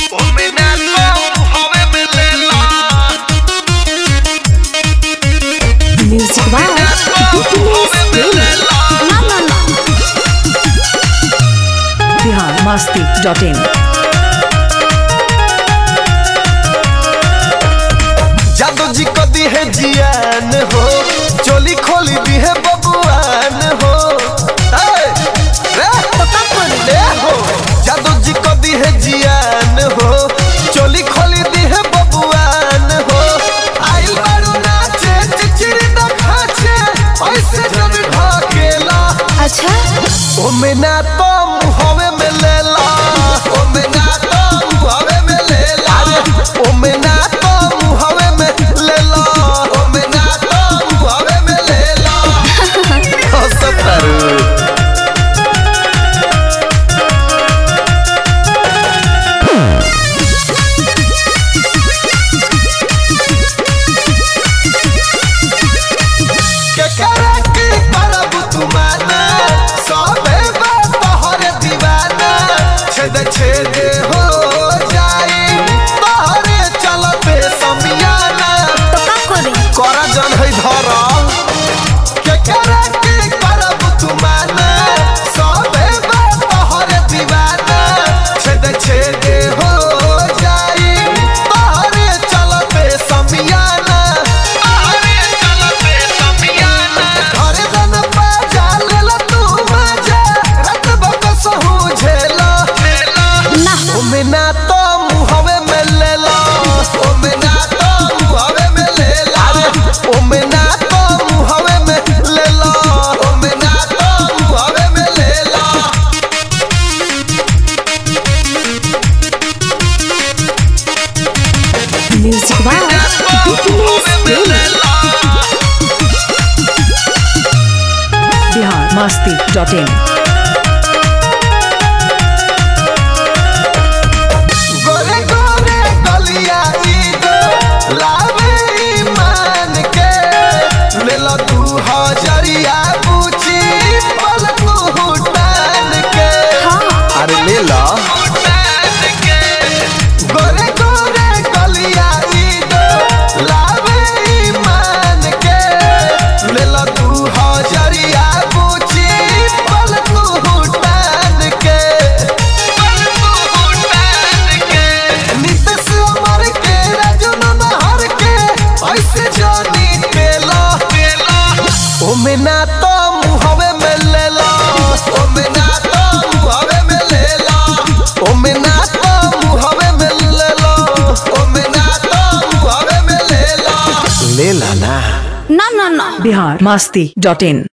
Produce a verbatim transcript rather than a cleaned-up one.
Music by Bihar Masti dot in. जादू जी को दी है जियान हो, चोली खोली दी है बबुआन हो। रे हो जादू जी को दी है जियान हो, चोली खोली दी है बबुआन हो। आई बारू नाचे चिचिरी न खाचे, ऐसे जब ढाकेला। अच्छा ओ में ना तो मुहावे में लेला, ओ में ना तो मुहावे में लेला, ओ में ना तो मुहावे में लेला, ओ में ना तो मुहावे में लेला। हो सफर के करे की करब तुमाना, सबे बात तोहरे दीवाना। छेद छेद हो जाई तोहरे चलते समियाना। करा जन है धरा के करे की करब तुमाना, सबे बात तोहरे दीवाना। छेद छेद हो जाई तोहरे चलते समियाना। तोहरे चलते समियाना। घरे दन बाजा लेला तू मजा, रात बकस हो झेला। ओ में ना तो मुहावे में लेला, ओ में ना तो मुहावे में लेला, ओ में ना तो मुहावे में लेला, ओ में ना तो मुहावे में लेला। Music by Bihar Masti dot in. गोरे गोरे गलिया ईदो लावे ईमान के। लेला तू हजरिया पूछी पलकू हुटान के। अरे लेला गोरे गोरे गलिया ईदो लावे ईमान के। लेला तू हजरिया पूछी पलकू हुटान के। पलकू हुटान के। नितेश अमर के राजन नहर के, ऐसे जानी केला। ओ में ना तो मुहावे में लेला, ओ में ना तो मुहावे में लेला, ओ में ना तो मुहावे में लेला, ओ में ना तो मुहावे में लेला। लेला ना ना ना ना बिहार मस्ती डॉट इन।